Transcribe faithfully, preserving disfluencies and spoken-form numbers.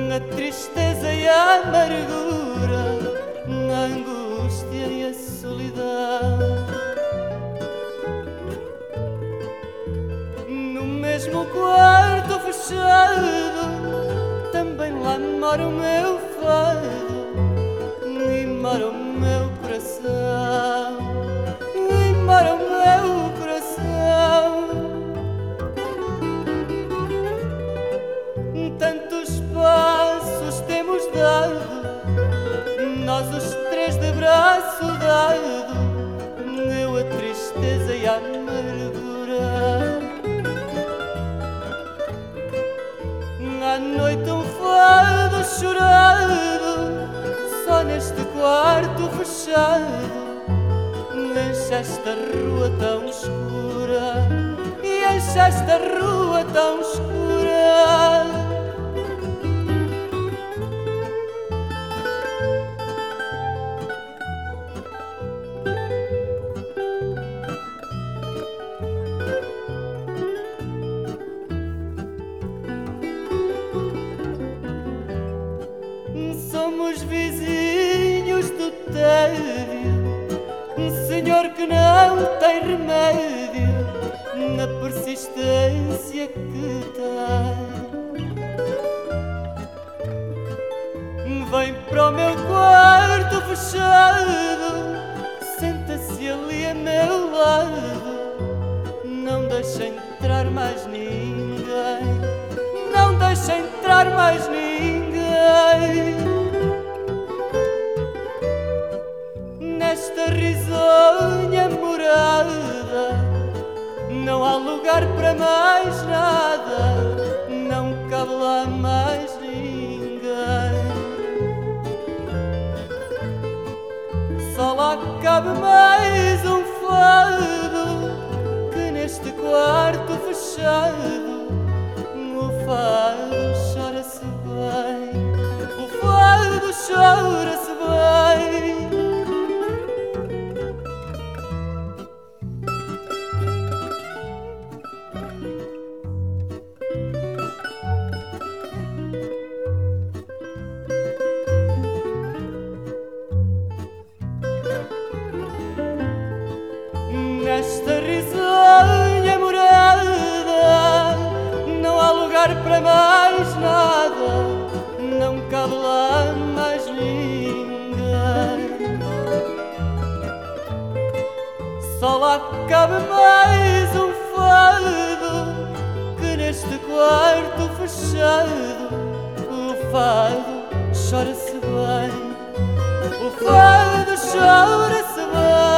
a tristeza e a amargura, a angústia e a solidão. No mesmo quarto fechado, também lá mora o meu fado e mora o meu coração, e mora o meu coração. Tantos passos temos dado, nós os três de braço dado, eu a tristeza e a amargura. À noite um fado chorado, só neste quarto fechado, enche esta rua tão escura, e enche esta rua tão escura. Somos vizinhos do tédio, senhor que não tem remédio na persistência que tem. Vem para o meu quarto fechado, senta-se ali a meu lado, não deixa entrar mais ninguém, não deixa entrar mais ninguém. Nesta risonha morada não há lugar para mais nada, não cabe lá mais ninguém. Só lá cabe mais um fado, que neste quarto fechado o fado chora-se bem, o fado chora-se bem. Nesta risonha morada não há lugar para mais nada, não cabe lá mais ninguém. Só lá cabe mais um fado, que neste quarto fechado o fado chora-se bem, o fado chora-se bem.